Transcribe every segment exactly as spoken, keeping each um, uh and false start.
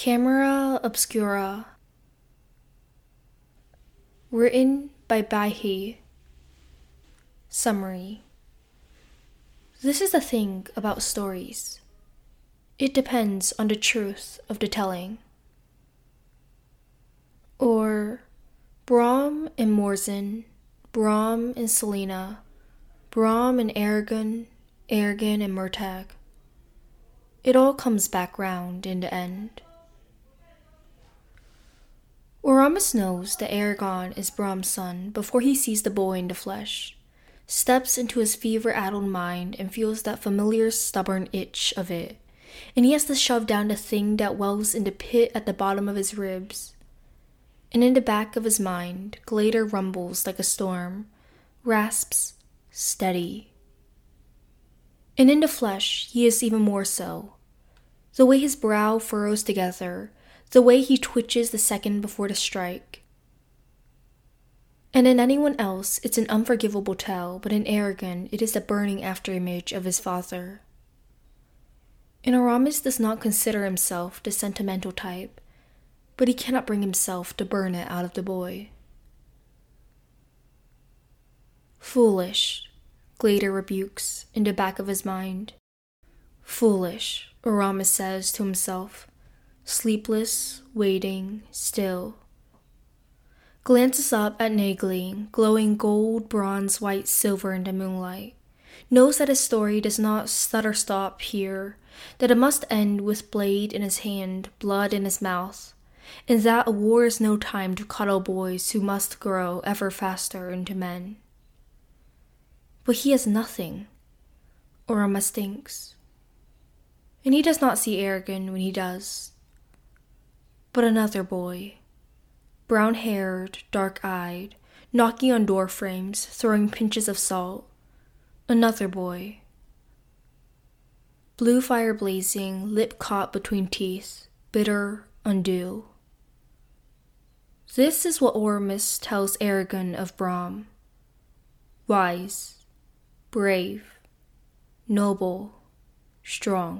Camera Obscura. Written by Baihe. Summary. This is the thing about stories. It depends on the truth of the telling. Or Brom and Morzin, Brom and Selena, Brom and Eragon, Eragon and Murtagh. It all comes back round in the end. Oramus knows that Eragon is Brom's son before he sees the boy in the flesh, steps into his fever-addled mind and feels that familiar stubborn itch of it, and he has to shove down the thing that wells in the pit at the bottom of his ribs. And in the back of his mind, Glader rumbles like a storm, rasps, steady. And in the flesh, he is even more so. The way his brow furrows together, the way he twitches the second before the strike. And in anyone else, it's an unforgivable tell, but in Eragon, it is the burning afterimage of his father. And Aramis does not consider himself the sentimental type, but he cannot bring himself to burn it out of the boy. Foolish, Glader rebukes in the back of his mind. Foolish, Aramis says to himself, sleepless, waiting, still. Glances up at Naegling, glowing gold, bronze, white, silver in the moonlight. Knows that his story does not stutter stop here, that it must end with blade in his hand, blood in his mouth, and that a war is no time to cuddle boys who must grow ever faster into men. But he has nothing, Aramis thinks. And he does not see Eragon when he does. But another boy, brown-haired, dark-eyed, knocking on door frames, throwing pinches of salt. Another boy. Blue fire blazing, lip caught between teeth, bitter, undue. This is what Oramus tells Eragon of Brom. Wise, brave, noble, strong.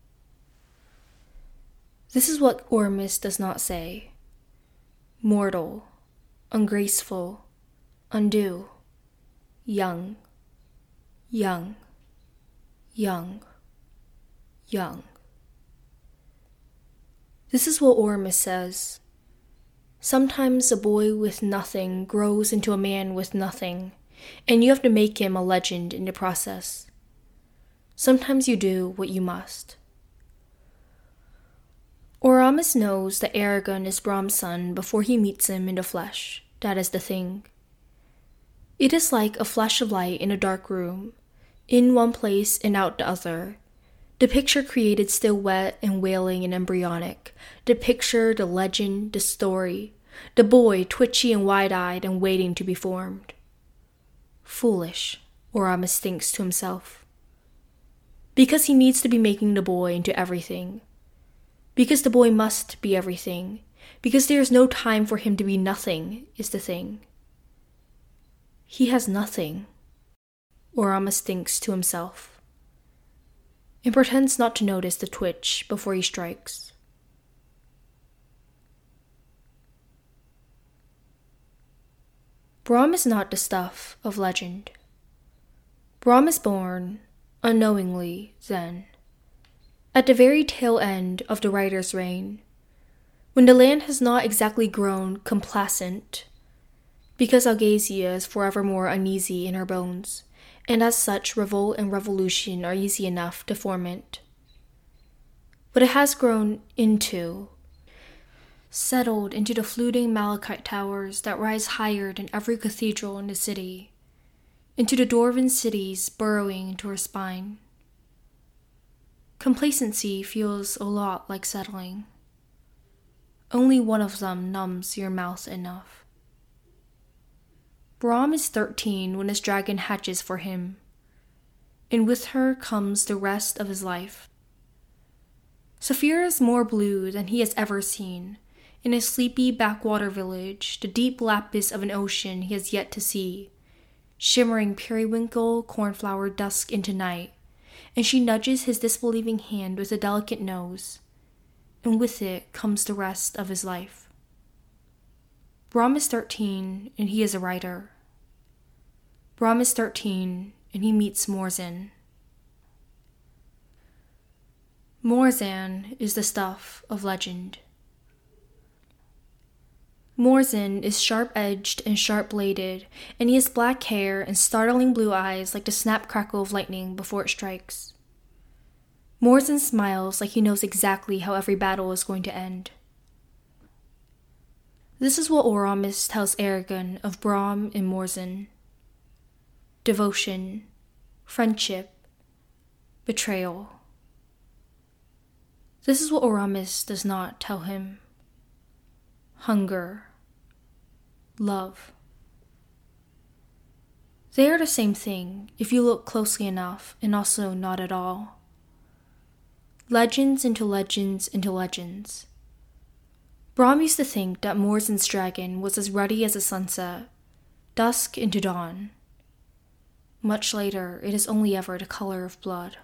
This is what Oramus does not say. Mortal, ungraceful, undue, young, young, young, young. This is what Oramus says. Sometimes a boy with nothing grows into a man with nothing, and you have to make him a legend in the process. Sometimes you do what you must. Oramus knows that Eragon is Brom's son before he meets him in the flesh. That is the thing. It is like a flash of light in a dark room, in one place and out the other. The picture created still wet and wailing and embryonic. The picture, the legend, the story. The boy twitchy and wide-eyed and waiting to be formed. Foolish, Oramus thinks to himself. Because he needs to be making the boy into everything. Because the boy must be everything. Because there is no time for him to be nothing, is the thing. He has nothing, Oramus thinks to himself, and pretends not to notice the twitch before he strikes. Brom is not the stuff of legend. Brom is born, unknowingly, then, at the very tail end of the writer's reign, when the land has not exactly grown complacent, because Algasia is forevermore uneasy in her bones, and as such revolt and revolution are easy enough to foment. But it has grown into, settled into the fluting malachite towers that rise higher than every cathedral in the city, into the dwarven cities burrowing into her spine. Complacency feels a lot like settling. Only one of them numbs your mouth enough. Brom is thirteen when his dragon hatches for him, and with her comes the rest of his life. Saphira is more blue than he has ever seen. In a sleepy backwater village, the deep lapis of an ocean he has yet to see, shimmering periwinkle cornflower dusk into night, and she nudges his disbelieving hand with a delicate nose, and with it comes the rest of his life. Brom is thirteen, and he is a writer. Brom is thirteen, and he meets Morzin. Morzan is the stuff of legend. Morzin is sharp-edged and sharp-bladed, and he has black hair and startling blue eyes like the snap crackle of lightning before it strikes. Morzin smiles like he knows exactly how every battle is going to end. This is what Oramus tells Eragon of Brom and Morzin. Devotion, friendship, betrayal. This is what Oramus does not tell him. Hunger, love. They are the same thing if you look closely enough, and also not at all. Legends into legends into legends. Brom used to think that Morzin's dragon was as ruddy as a sunset, dusk into dawn. Much later, it is only ever the color of blood.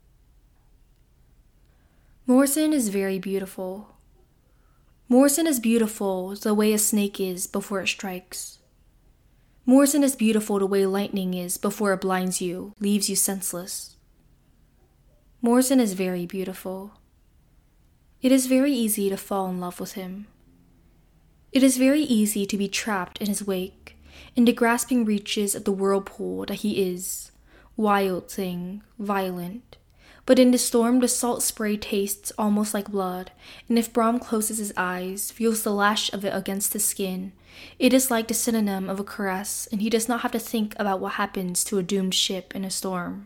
Morzin is very beautiful. Morzin is beautiful the way a snake is before it strikes. Morzin is beautiful the way lightning is before it blinds you, leaves you senseless. Morzin is very beautiful. It is very easy to fall in love with him. It is very easy to be trapped in his wake, in the grasping reaches of the whirlpool that he is, wild thing, violent. But in the storm the salt spray tastes almost like blood, and if Brom closes his eyes, feels the lash of it against his skin, it is like the synonym of a caress, and he does not have to think about what happens to a doomed ship in a storm.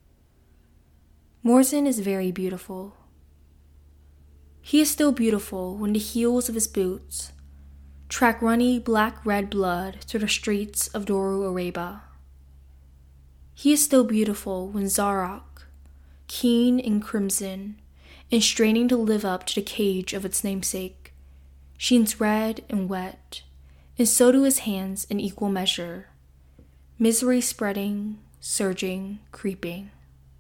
Morzin is very beautiful. He is still beautiful when the heels of his boots track runny black-red blood through the streets of Doru Araba. He is still beautiful when Zarok, keen and crimson, and straining to live up to the cage of its namesake, sheens red and wet, and so do his hands in equal measure, misery spreading, surging, creeping.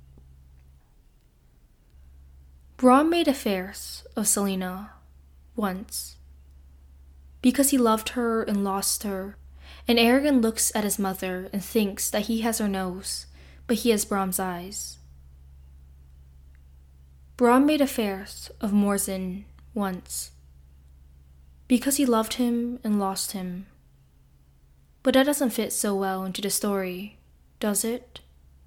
Brom made a farce of Selena, once, because he loved her and lost her, and Eragon looks at his mother and thinks that he has her nose, but he has Brom's eyes. Brom made a farce of Morzin once, because he loved him and lost him. But that doesn't fit so well into the story, does it?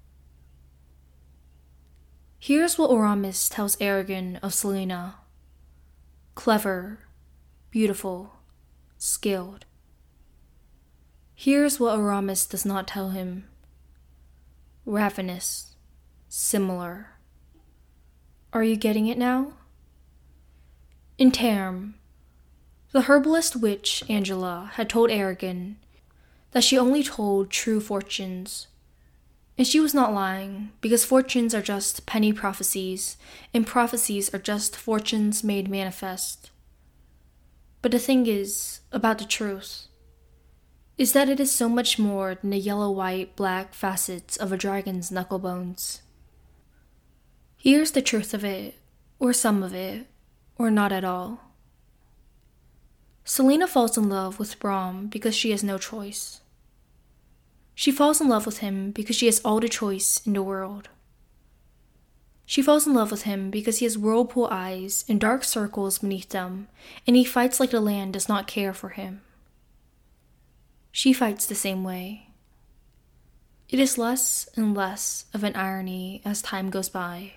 Here's what Oramus tells Eragon of Selena. Clever, beautiful, skilled. Here's what Oramus does not tell him. Ravenous, similar. Are you getting it now? In Term, the herbalist witch Angela had told Eragon that she only told true fortunes. And she was not lying, because fortunes are just penny prophecies, and prophecies are just fortunes made manifest. But the thing is, about the truth, is that it is so much more than the yellow-white, black facets of a dragon's knuckle bones. Here's the truth of it, or some of it, or not at all. Selena falls in love with Brom because she has no choice. She falls in love with him because she has all the choice in the world. She falls in love with him because he has whirlpool eyes and dark circles beneath them, and he fights like the land does not care for him. She fights the same way. It is less and less of an irony as time goes by.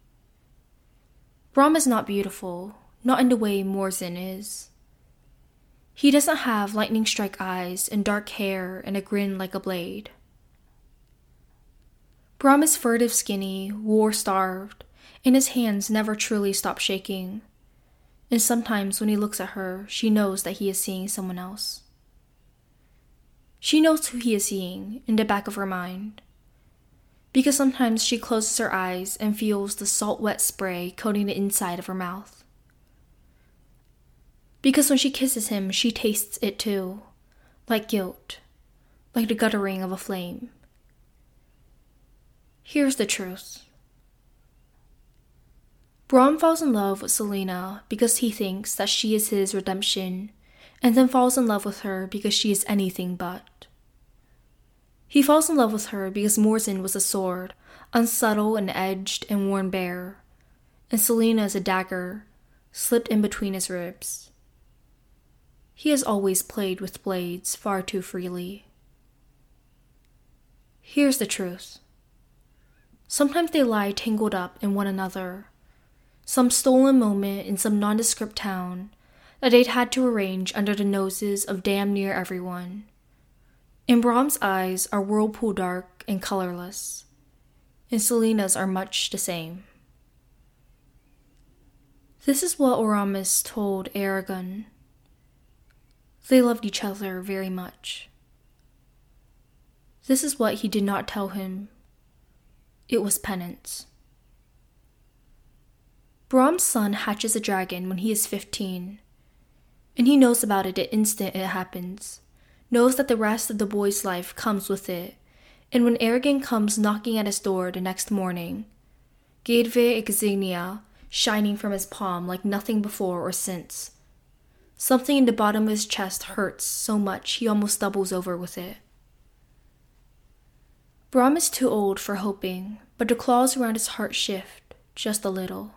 Brom is not beautiful, not in the way Morzin is. He doesn't have lightning strike eyes and dark hair and a grin like a blade. Brom is furtive, skinny, war-starved, and his hands never truly stop shaking. And sometimes when he looks at her, she knows that he is seeing someone else. She knows who he is seeing in the back of her mind, because sometimes she closes her eyes and feels the salt-wet spray coating the inside of her mouth. Because when she kisses him, she tastes it too, like guilt, like the guttering of a flame. Here's the truth. Brahm falls in love with Selena because he thinks that she is his redemption, and then falls in love with her because she is anything but. He falls in love with her because Morzin was a sword, unsubtle and edged and worn bare, and Selena is a dagger, slipped in between his ribs. He has always played with blades far too freely. Here's the truth. Sometimes they lie tangled up in one another, some stolen moment in some nondescript town that they'd had to arrange under the noses of damn near everyone. And Brahm's eyes are whirlpool dark and colorless, and Selena's are much the same. This is what Oramus told Eragon. They loved each other very much. This is what he did not tell him. It was penance. Brahm's son hatches a dragon when he is fifteen, and he knows about it the instant it happens, knows that the rest of the boy's life comes with it, and when Eragon comes knocking at his door the next morning, Gaedve Exignia shining from his palm like nothing before or since, something in the bottom of his chest hurts so much he almost doubles over with it. Brahm is too old for hoping, but the claws around his heart shift just a little.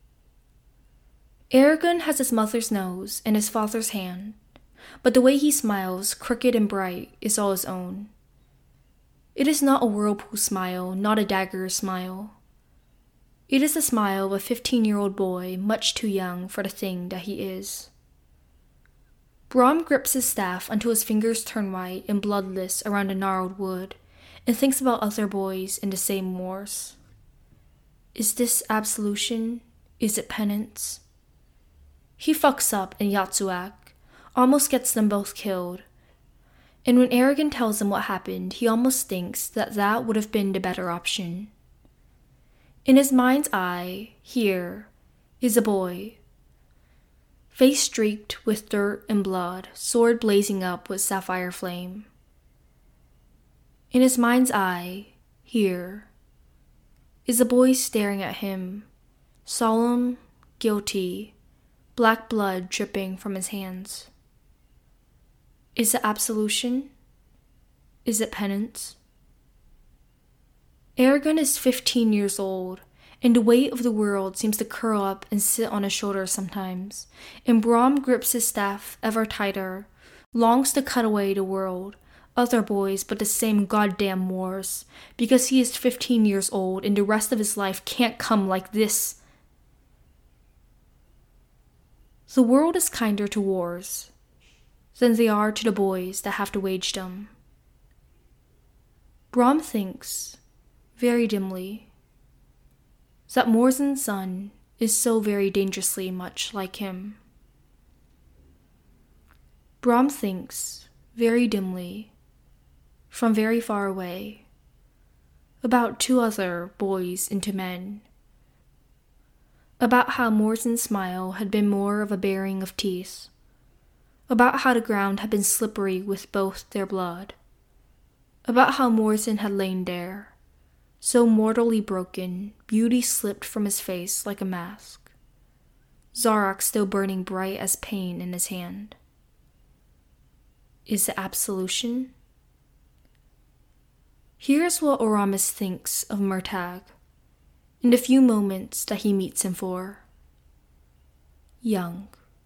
Eragon has his mother's nose and his father's hand, but the way he smiles, crooked and bright, is all his own. It is not a whirlpool smile, not a dagger smile. It is the smile of a fifteen-year-old boy, much too young for the thing that he is. Brahm grips his staff until his fingers turn white and bloodless around the gnarled wood, and thinks about other boys in the same wars. Is this absolution? Is it penance? He fucks up in Yatsuak, almost gets them both killed, and when Eragon tells him what happened, he almost thinks that that would have been the better option. In his mind's eye, here, is a boy, face streaked with dirt and blood, sword blazing up with sapphire flame. In his mind's eye, here, is a boy staring at him, solemn, guilty, black blood dripping from his hands. Is it absolution? Is it penance? Eragon is fifteen years old, and the weight of the world seems to curl up and sit on his shoulders sometimes, and Brahm grips his staff ever tighter, longs to cut away the world, other boys but the same goddamn wars, because he is fifteen years old and the rest of his life can't come like this. The world is kinder to wars than they are to the boys that have to wage them. Brahm thinks, very dimly, that Morzin's son is so very dangerously much like him. Brahm thinks, very dimly, from very far away, about two other boys into men, about how Morzin's smile had been more of a baring of teeth, about how the ground had been slippery with both their blood, about how Morzin had lain there, so mortally broken, beauty slipped from his face like a mask, Zarak still burning bright as pain in his hand. Is it absolution? Here's what Oramus thinks of Murtagh, in the few moments that he meets him for. Young.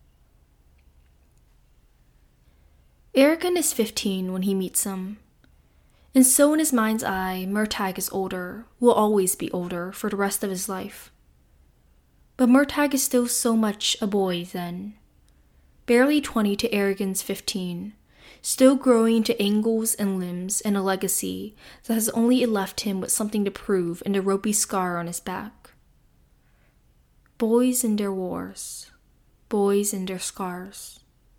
Eragon is fifteen when he meets him, and so in his mind's eye, Murtagh is older, will always be older for the rest of his life. But Murtagh is still so much a boy then, barely twenty to Eragon's fifteen, still growing into angles and limbs and a legacy that has only left him with something to prove in the ropey scar on his back. Boys and their wars, boys and their scars.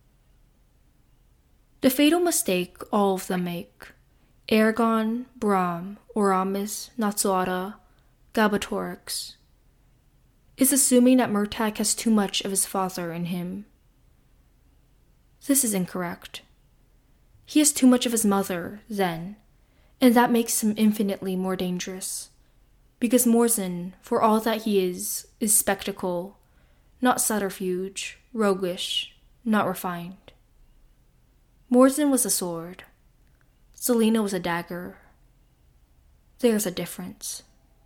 The fatal mistake all of them make, Eragon, Brahm, Oramus, Natsuada, Galbatorix, is assuming that Murtagh has too much of his father in him. This is incorrect. He has too much of his mother, then, and that makes him infinitely more dangerous, because Morzin, for all that he is, is spectacle, not subterfuge, roguish, not refined. Morzin was a sword. Selena was a dagger. There's a difference.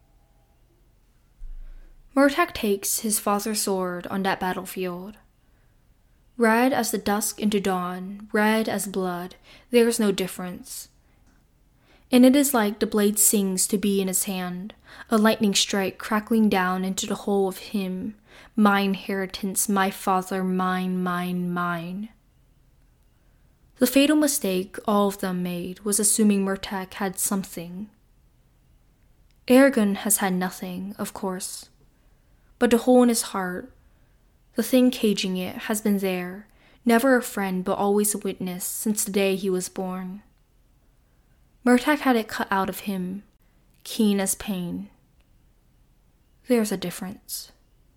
Murtagh takes his father's sword on that battlefield. Red as the dusk into dawn, red as blood, there's no difference. And it is like the blade sings to be in his hand, a lightning strike crackling down into the whole of him, my inheritance, my father, mine, mine, mine. The fatal mistake all of them made was assuming Murtagh had something. Eragon has had nothing, of course, but the hole in his heart, the thing caging it, has been there, never a friend but always a witness since the day he was born. Murtagh had it cut out of him, keen as pain. There's a difference.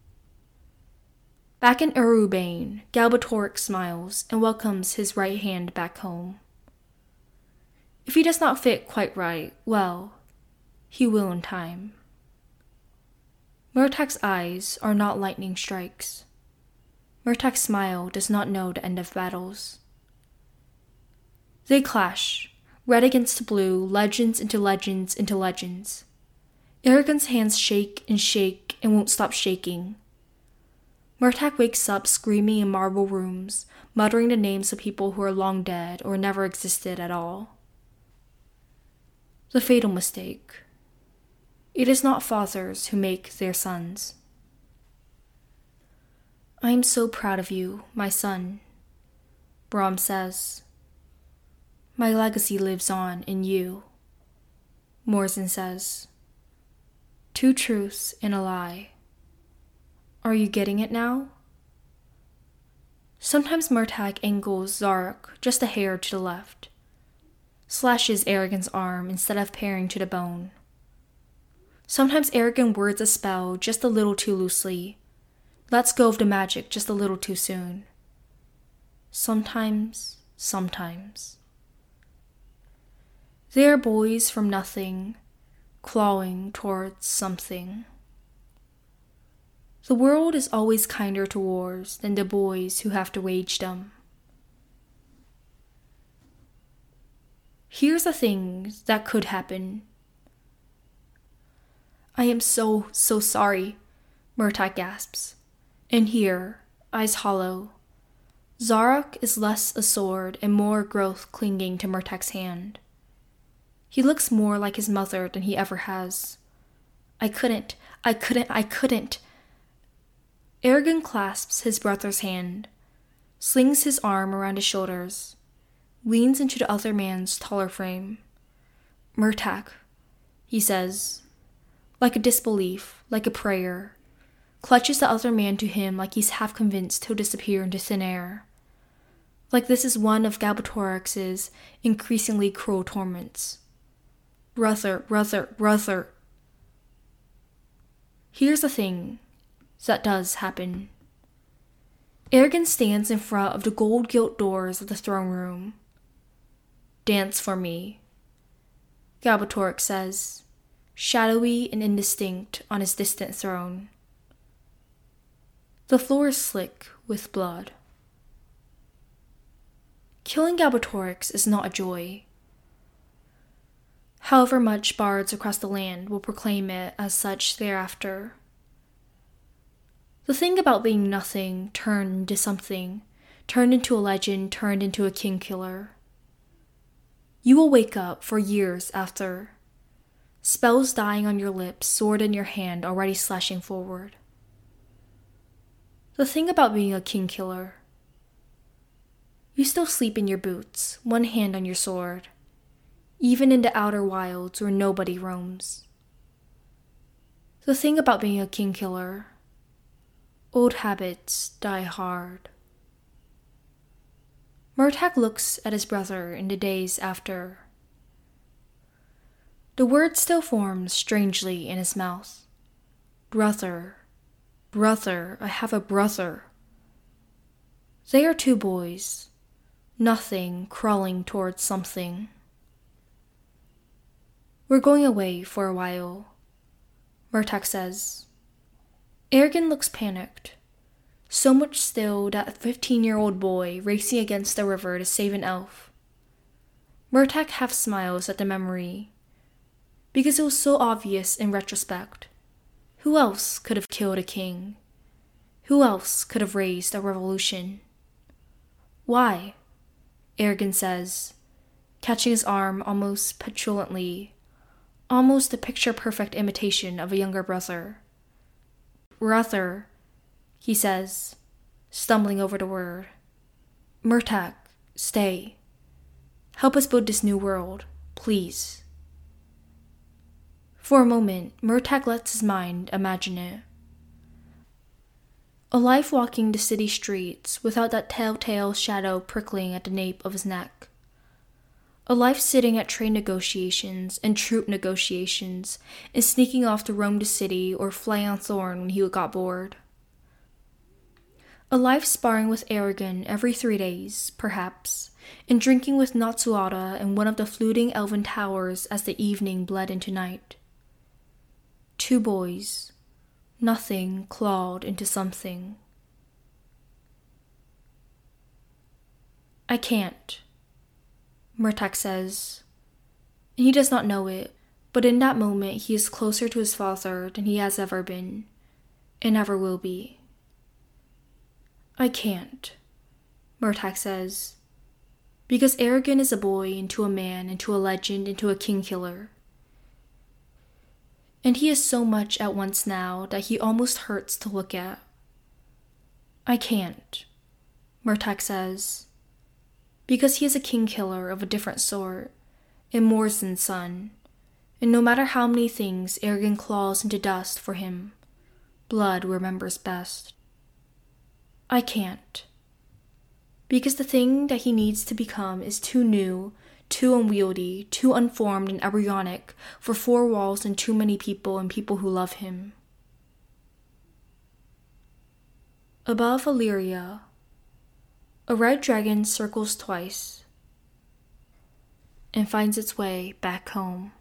Back in Erubain, Galbatorix smiles and welcomes his right hand back home. If he does not fit quite right, well, he will in time. Murtagh's eyes are not lightning strikes. Murtagh's smile does not know the end of battles. They clash, red against blue, legends into legends into legends. Eragon's hands shake and shake and won't stop shaking. Murtagh wakes up screaming in marble rooms, muttering the names of people who are long dead or never existed at all. The fatal mistake. It is not fathers who make their sons. I am so proud of you, my son, Brom says. My legacy lives on in you, Morzin says. Two truths and a lie. Are you getting it now? Sometimes Murtagh angles Zarok just a hair to the left, slashes Eragon's arm instead of paring to the bone. Sometimes Eragon words a spell just a little too loosely, lets go of the magic just a little too soon. Sometimes, sometimes. They are boys from nothing, clawing towards something. The world is always kinder to wars than the boys who have to wage them. Here's a thing that could happen. I am so, so sorry, Murtagh gasps. And here, eyes hollow, Zarok is less a sword and more growth clinging to Murtagh's hand. He looks more like his mother than he ever has. I couldn't, I couldn't, I couldn't. Eragon clasps his brother's hand, slings his arm around his shoulders, leans into the other man's taller frame. Murtagh, he says, like a disbelief, like a prayer, clutches the other man to him like he's half convinced he'll disappear into thin air. Like this is one of Galbatorix's increasingly cruel torments. Brother, brother, brother. Here's the thing that does happen. Eragon stands in front of the gold-gilt doors of the throne room. Dance for me, Galbatorix says, shadowy and indistinct on his distant throne. The floor is slick with blood. Killing Galbatorix is not a joy. However much bards across the land will proclaim it as such thereafter. The thing about being nothing turned into something, turned into a legend, turned into a king killer. You will wake up for years after, spells dying on your lips, sword in your hand, already slashing forward. The thing about being a king killer. You still sleep in your boots, one hand on your sword, even in the outer wilds where nobody roams. The thing about being a king killer. Old habits die hard. Murtagh looks at his brother in the days after. The word still forms strangely in his mouth. Brother, brother, I have a brother. They are two boys, nothing crawling towards something. We're going away for a while. Murtagh says. Ergen looks panicked. So much so that a fifteen-year-old boy racing against the river to save an elf. Murtagh half smiles at the memory, because it was so obvious in retrospect. Who else could have killed a king? Who else could have raised a revolution? Why? Ergen says, catching his arm almost petulantly, almost a picture-perfect imitation of a younger brother. Brother, he says, stumbling over the word. Murtagh, stay. Help us build this new world, please. For a moment, Murtagh lets his mind imagine it. A life walking the city streets without that telltale shadow prickling at the nape of his neck. A life sitting at trade negotiations and troop negotiations and sneaking off to roam the city or fly on thorn when he got bored. A life sparring with Ergen every three days, perhaps, and drinking with Natsuada in one of the fluting elven towers as the evening bled into night. Two boys. Nothing clawed into something. I can't, Murtagh says. And he does not know it, but in that moment he is closer to his father than he has ever been, and ever will be. I can't, Murtagh says, because Ergen is a boy into a man, into a legend, into a king-killer. And he is so much at once now that he almost hurts to look at. I can't, Murtagh says, because he is a king-killer of a different sort, and Morzen's son, and no matter how many things Ergen claws into dust for him, blood remembers best. I can't, because the thing that he needs to become is too new, too unwieldy, too unformed and embryonic for four walls and too many people and people who love him. Above Illyria, a red dragon circles twice and finds its way back home.